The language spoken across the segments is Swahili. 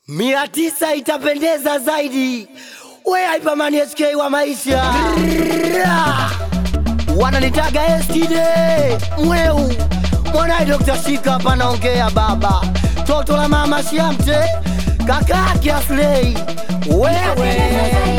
900 itapendeza zaidi. We Hyperman SK wa maisha. Wananitaga STD mweu. Mwana Dr. Shika hapa naongea baba. Toto la mama Shamte, kaka Kiasley. Wewe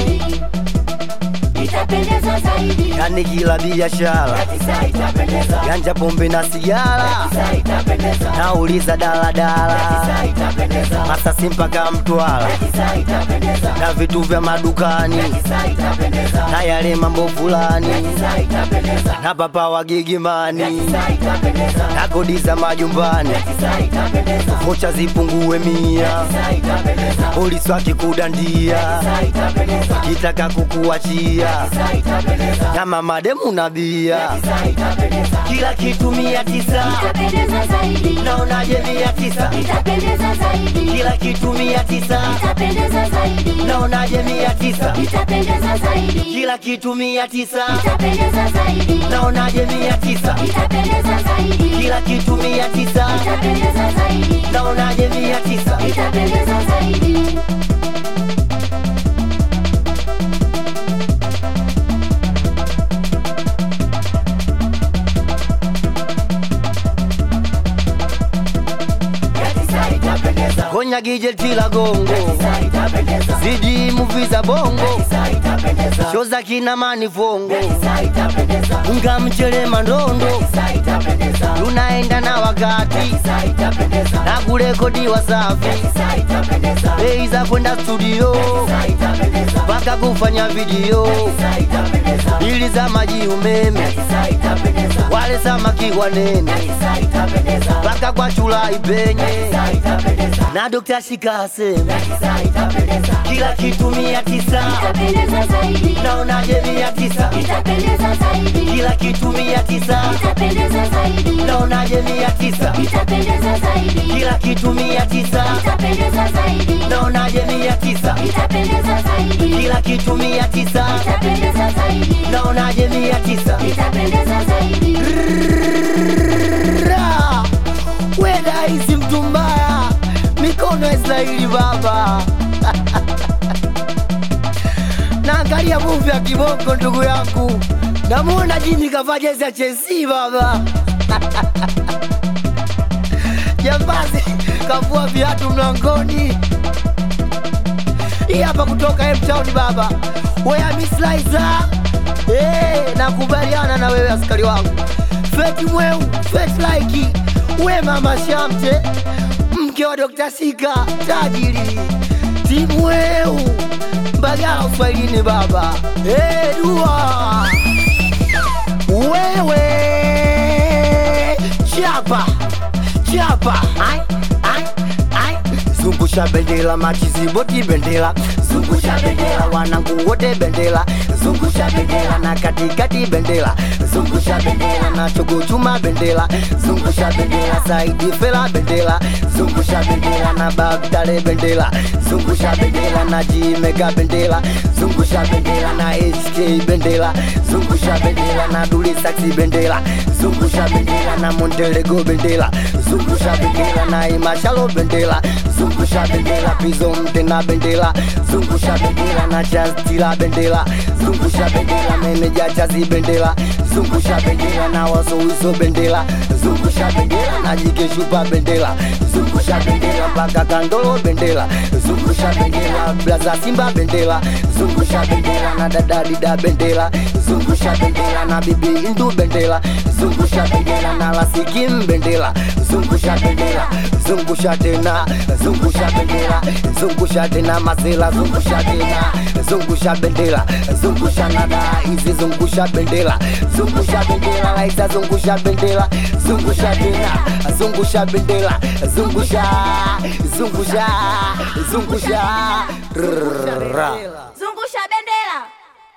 itapendeza zaidi. Yani kila biashara Itapendeza. ganja pombe na sigara, Itapendeza. nauliza daladala, Itapendeza. masasi mpaka Mtwara, Itapendeza. na vitu vya madukani, Itapendeza. na yale mambo fulani, Itapendeza. na papa wa Gigimani, Itapendeza. na kodi za majumbani, Itapendeza. vocha zipungue 100, Itapendeza. polisi wakikudandia, Itapendeza. kitaka kukuachia, Itapendeza. na mama demu nabia, Itapendeza. kila kitu 900. Itapendeza zaidi. Naonaje 900? Itapendeza zaidi. Kila kitu 900. Itapendeza zaidi. Naonaje 900? Itapendeza zaidi. Kila kitu 900. Itapendeza zaidi. Naonaje 900? Itapendeza zaidi. Kila kitu 900. Itapendeza zaidi. Naonaje 900? Itapendeza zaidi. Konya gijeti la gongo, zidi movie za bongo, show za kina manifongo, unga mchele mandondo, tunaenda na wakati, na kurekodi Wasafi, bei za kwenda studio, mpaka kufanya video, ili za maji umeme, wale samaki wanene, mpaka kwa chula ipenye, na Dr. Shika asema kila kitu 900. Itapendeza zaidi. Naonaje 900? Itapendeza zaidi. Kila kitu 900. Itapendeza zaidi. Naonaje 900? Itapendeza zaidi. Kila kitu 900. Itapendeza zaidi. Naonaje 900? Itapendeza zaidi. Kila kitu 900. Itapendeza zaidi. Naonaje 900? Itapendeza zaidi. Weda hizi mtu mbaya, mikono Israeli baba. Naangalia movie ya kibongo ndugu yangu, namuona jini kavaa jezi ya Chelsea baba. Jambazi kavua viatu mlangoni. Hii hapa kutoka M-Town baba. Wea Miss Liza, nakubaliana na wewe askari wangu. Feti mweu, feti like. We mama Shamte, mke wa Dr. Shika, tajiri. Timu weu, Mbagala Uswahilini baba. Dua wewe, chapa chapa, ai ai ai, zungusha bendela, machizi boti bendela, zungusha bendela, wanangu wote bendela, zungusha bendela, na katikati bendela, zungusha bendela, na chogo chuma bendela, zungusha bendela, Saidi Fela bendela, zungusha bendela, na Bagdale bendela, zungusha bendela, na Jimega bendela, zungusha bendela, na HK bendela, zungusha bendela, na Duli Saxi bendela, zungusha bendela, na Montelego bendela, zungusha bendela, na Imashalo bendela, zungusha bendela, Pizo Mtena bendela, zungusha bendela, na Chastila bendela, zungusha bendela, Meneja Chazi bendela, zungusha bendela, na Wasowiso bendela, zungusha bendela, na Jike Shupa bendela, zungusha bendela, mpaka Kandolo bendela, zungusha bendela, Blaza Simba bendela, zungusha bendela, na Dada Dida bendela, zungusha bendela, na Bibi Indu bendela, zungusha bendela, na Lasikim bendela, zungusha bendela, zungusha tena, zungusha bendela, zungusha tena Masela, zungusha tena, zungusha bendela, zungusha nada hizi, zungusha bendela, zungusha bendela, Laisa zungusha bendela, zungusha tena, zungusha bendela, zungusha zungusha zungusha Zungusha bendera.